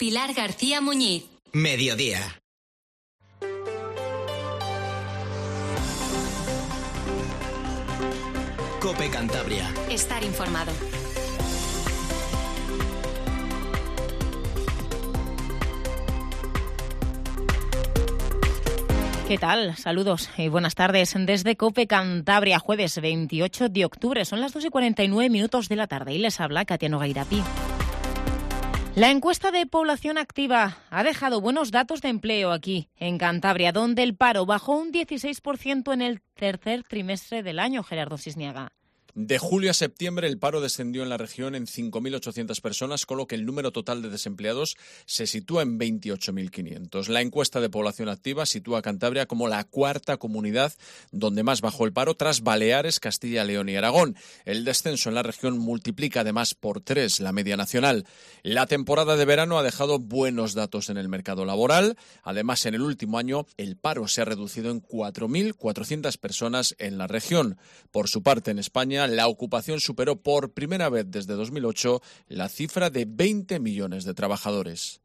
Pilar García Muñiz. Mediodía. COPE Cantabria. Estar informado. ¿Qué tal? Saludos y buenas tardes desde COPE Cantabria, jueves 28 de octubre. Son las 2:49 de la tarde y les habla Katia Nogueirapi. La encuesta de población activa ha dejado buenos datos de empleo aquí, en Cantabria, donde el paro bajó un 16% en el tercer trimestre del año, Gerardo Cisniaga. De julio a septiembre el paro descendió en la región en 5.800 personas, con lo que el número total de desempleados se sitúa en 28.500. La encuesta de población activa sitúa a Cantabria como la cuarta comunidad donde más bajó el paro, tras Baleares, Castilla, León y Aragón. El descenso en la región multiplica además por 3 la media nacional. La temporada de verano ha dejado buenos datos en el mercado laboral. Además, en el último año el paro se ha reducido en 4.400 personas en la región. Por su parte, en España, la ocupación superó por primera vez desde 2008 la cifra de 20 millones de trabajadores.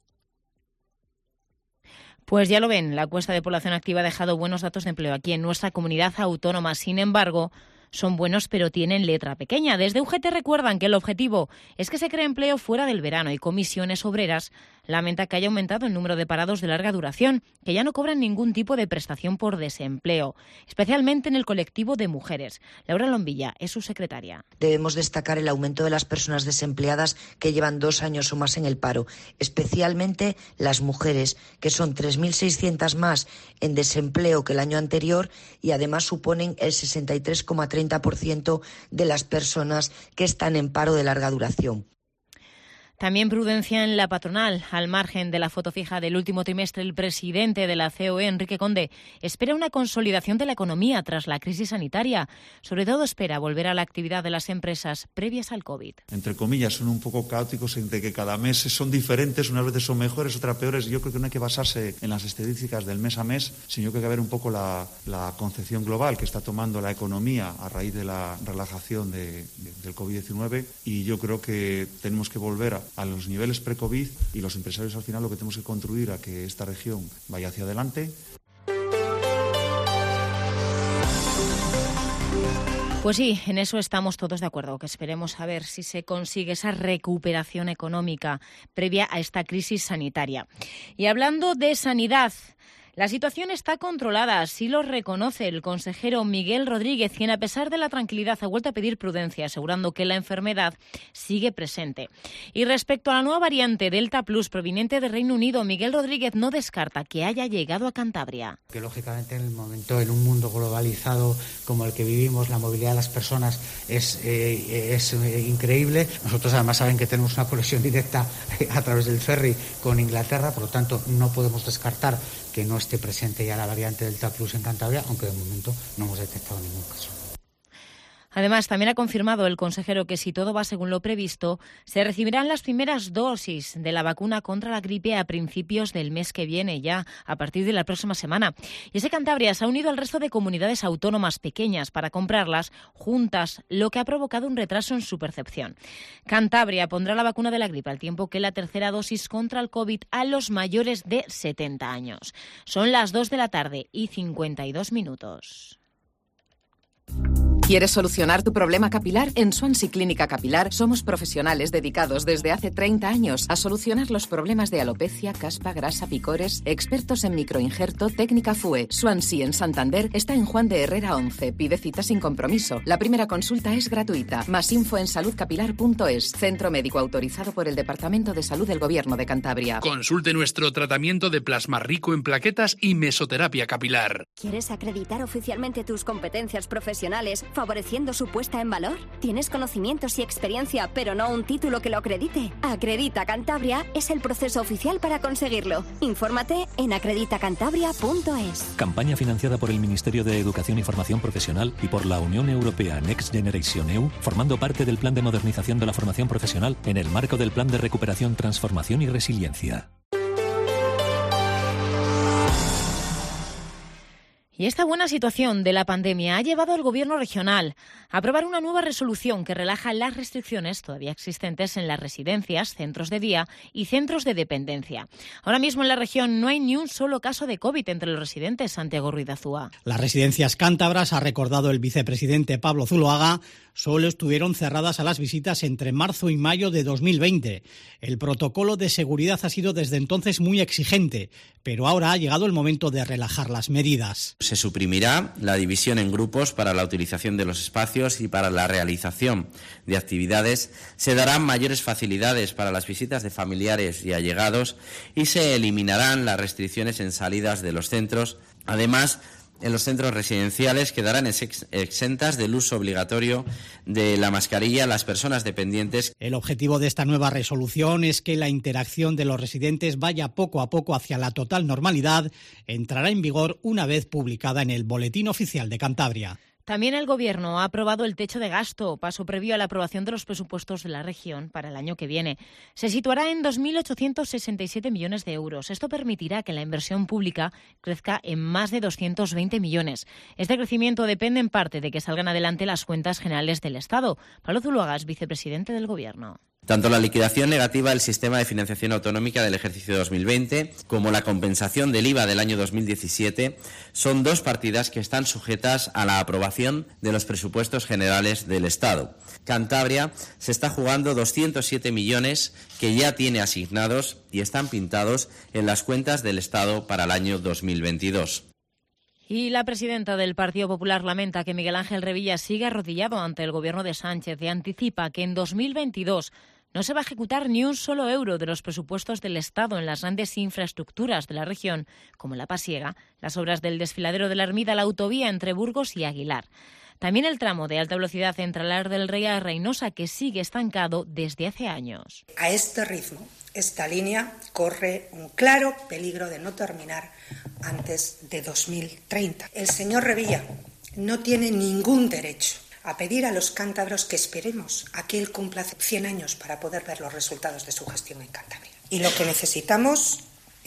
Pues ya lo ven, la encuesta de población activa ha dejado buenos datos de empleo aquí en nuestra comunidad autónoma. Sin embargo, son buenos pero tienen letra pequeña. Desde UGT recuerdan que el objetivo es que se cree empleo fuera del verano, y Comisiones Obreras lamenta que haya aumentado el número de parados de larga duración, que ya no cobran ningún tipo de prestación por desempleo, especialmente en el colectivo de mujeres. Laura Lombilla es su secretaria. Debemos destacar el aumento de las personas desempleadas que llevan 2 años o más en el paro, especialmente las mujeres, que son 3.600 más en desempleo que el año anterior, y además suponen el 63,30% de las personas que están en paro de larga duración. También prudencia en la patronal. Al margen de la foto fija del último trimestre, el presidente de la COE, Enrique Conde, espera una consolidación de la economía tras la crisis sanitaria. Sobre todo espera volver a la actividad de las empresas previas al COVID. Entre comillas, son un poco caóticos, entre que cada mes son diferentes, unas veces son mejores, otras peores. Yo creo que no hay que basarse en las estadísticas del mes a mes, sino que hay que ver un poco la concepción global que está tomando la economía a raíz de la relajación del COVID-19, y yo creo que tenemos que volver a los niveles pre-COVID, y los empresarios al final lo que tenemos que contribuir a que esta región vaya hacia adelante. Pues sí, en eso estamos todos de acuerdo, que esperemos a ver si se consigue esa recuperación económica previa a esta crisis sanitaria. Y hablando de sanidad, la situación está controlada, así lo reconoce el consejero Miguel Rodríguez, quien a pesar de la tranquilidad ha vuelto a pedir prudencia, asegurando que la enfermedad sigue presente. Y respecto a la nueva variante Delta Plus proveniente del Reino Unido, Miguel Rodríguez no descarta que haya llegado a Cantabria. Que lógicamente en el momento, en un mundo globalizado como el que vivimos, la movilidad de las personas es increíble. Nosotros además saben que tenemos una conexión directa a través del ferry con Inglaterra, por lo tanto no podemos descartar que no esté presente ya la variante Delta Plus en Cantabria, aunque de momento no hemos detectado ningún caso. Además, también ha confirmado el consejero que si todo va según lo previsto, se recibirán las primeras dosis de la vacuna contra la gripe a principios del mes que viene, ya a partir de la próxima semana. Y ese Cantabria se ha unido al resto de comunidades autónomas pequeñas para comprarlas juntas, lo que ha provocado un retraso en su percepción. Cantabria pondrá la vacuna de la gripe al tiempo que la tercera dosis contra el COVID a los mayores de 70 años. Son las 2:52 p.m. ¿Quieres solucionar tu problema capilar? En Swansea Clínica Capilar somos profesionales dedicados desde hace 30 años a solucionar los problemas de alopecia, caspa, grasa, picores, expertos en microinjerto, técnica FUE. Swansea en Santander está en Juan de Herrera 11. Pide cita sin compromiso. La primera consulta es gratuita. Más info en saludcapilar.es. Centro médico autorizado por el Departamento de Salud del Gobierno de Cantabria. Consulte nuestro tratamiento de plasma rico en plaquetas y mesoterapia capilar. ¿Quieres acreditar oficialmente tus competencias profesionales, favoreciendo su puesta en valor? ¿Tienes conocimientos y experiencia, pero no un título que lo acredite? Acredita Cantabria es el proceso oficial para conseguirlo. Infórmate en acreditacantabria.es. Campaña financiada por el Ministerio de Educación y Formación Profesional y por la Unión Europea Next Generation EU, formando parte del Plan de Modernización de la Formación Profesional en el marco del Plan de Recuperación, Transformación y Resiliencia. Y esta buena situación de la pandemia ha llevado al Gobierno regional a aprobar una nueva resolución que relaja las restricciones todavía existentes en las residencias, centros de día y centros de dependencia. Ahora mismo en la región no hay ni un solo caso de COVID entre los residentes, Santiago Ruiz de Azúa. Las residencias cántabras, ha recordado el vicepresidente Pablo Zuloaga, solo estuvieron cerradas a las visitas entre marzo y mayo de 2020. El protocolo de seguridad ha sido desde entonces muy exigente, pero ahora ha llegado el momento de relajar las medidas. Se suprimirá la división en grupos para la utilización de los espacios y para la realización de actividades. Se darán mayores facilidades para las visitas de familiares y allegados y se eliminarán las restricciones en salidas de los centros. Además, en los centros residenciales quedarán exentas del uso obligatorio de la mascarilla las personas dependientes. El objetivo de esta nueva resolución es que la interacción de los residentes vaya poco a poco hacia la total normalidad. Entrará en vigor una vez publicada en el Boletín Oficial de Cantabria. También el Gobierno ha aprobado el techo de gasto, paso previo a la aprobación de los presupuestos de la región para el año que viene. Se situará en 2.867 millones de euros. Esto permitirá que la inversión pública crezca en más de 220 millones. Este crecimiento depende en parte de que salgan adelante las cuentas generales del Estado. Pablo Zuloaga es vicepresidente del Gobierno. Tanto la liquidación negativa del sistema de financiación autonómica del ejercicio 2020 como la compensación del IVA del año 2017 son dos partidas que están sujetas a la aprobación de los presupuestos generales del Estado. Cantabria se está jugando 207 millones que ya tiene asignados y están pintados en las cuentas del Estado para el año 2022. Y la presidenta del Partido Popular lamenta que Miguel Ángel Revilla siga arrodillado ante el Gobierno de Sánchez y anticipa que en 2022 no se va a ejecutar ni un solo euro de los presupuestos del Estado en las grandes infraestructuras de la región, como la Pasiega, las obras del desfiladero de la Ermida, la autovía entre Burgos y Aguilar. También el tramo de alta velocidad entre Alar del Rey a Reynosa, que sigue estancado desde hace años. A este ritmo, esta línea corre un claro peligro de no terminar antes de 2030. El señor Revilla no tiene ningún derecho a pedir a los cántabros que esperemos a que él cumpla 100 años para poder ver los resultados de su gestión en Cantabria. Y lo que necesitamos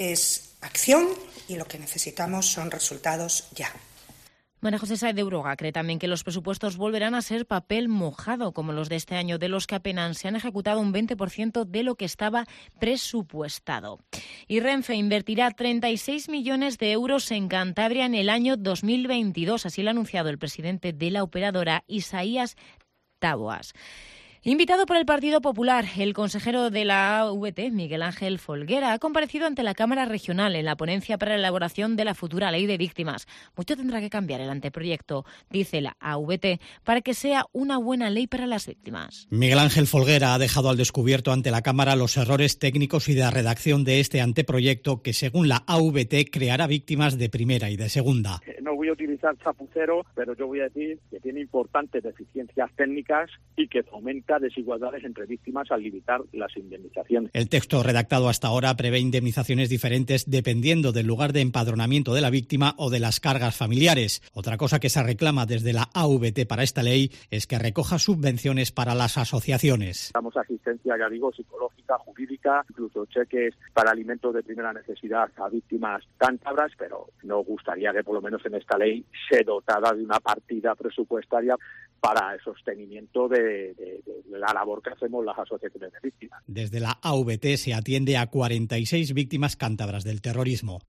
es acción y lo que necesitamos son resultados ya. María José Sáez de Uroga cree también que los presupuestos volverán a ser papel mojado, como los de este año, de los que apenas se han ejecutado un 20% de lo que estaba presupuestado. Y Renfe invertirá 36 millones de euros en Cantabria en el año 2022, así lo ha anunciado el presidente de la operadora, Isaías Taboas. Invitado por el Partido Popular, el consejero de la AVT, Miguel Ángel Folguera, ha comparecido ante la Cámara Regional en la ponencia para la elaboración de la futura Ley de Víctimas. Mucho tendrá que cambiar el anteproyecto, dice la AVT, para que sea una buena ley para las víctimas. Miguel Ángel Folguera ha dejado al descubierto ante la Cámara los errores técnicos y de redacción de este anteproyecto que, según la AVT, creará víctimas de primera y de segunda. No voy a utilizar chapucero, pero yo voy a decir que tiene importantes deficiencias técnicas y que fomenta desigualdades entre víctimas al limitar las indemnizaciones. El texto redactado hasta ahora prevé indemnizaciones diferentes dependiendo del lugar de empadronamiento de la víctima o de las cargas familiares. Otra cosa que se reclama desde la AVT para esta ley es que recoja subvenciones para las asociaciones. Damos asistencia, ya digo, psicológica, jurídica, incluso cheques para alimentos de primera necesidad a víctimas cántabras, pero nos gustaría que por lo menos en esta ley se dotara de una partida presupuestaria para el sostenimiento de la labor que hacemos las asociaciones de víctimas. Desde la AVT se atiende a 46 víctimas cántabras del terrorismo.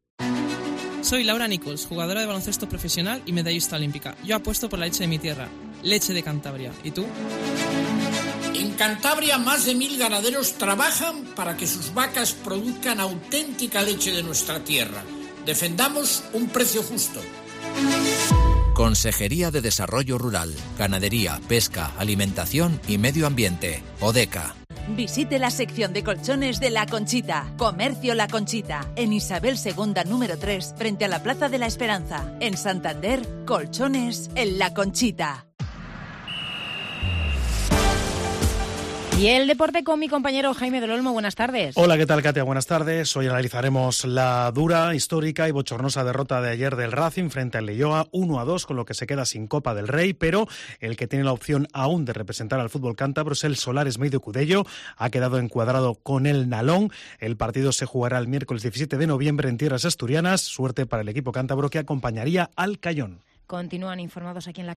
Soy Laura Nichols, jugadora de baloncesto profesional y medallista olímpica. Yo apuesto por la leche de mi tierra, leche de Cantabria. ¿Y tú? En Cantabria, más de 1.000 ganaderos trabajan para que sus vacas produzcan auténtica leche de nuestra tierra. Defendamos un precio justo. Consejería de Desarrollo Rural, Ganadería, Pesca, Alimentación y Medio Ambiente, ODECA. Visite la sección de colchones de La Conchita. Comercio La Conchita, en Isabel II número 3, frente a la Plaza de la Esperanza. En Santander, colchones en La Conchita. Y el deporte con mi compañero Jaime del Olmo. Buenas tardes. Hola, ¿qué tal, Katia? Buenas tardes. Hoy analizaremos la dura, histórica y bochornosa derrota de ayer del Racing frente al Leioa, 1-2, con lo que se queda sin Copa del Rey, pero el que tiene la opción aún de representar al fútbol cántabro es el Solares Medio Cudello. Ha quedado encuadrado con el Nalón. El partido se jugará el miércoles 17 de noviembre en tierras asturianas. Suerte para el equipo cántabro que acompañaría al Cayón. Continúan informados aquí en la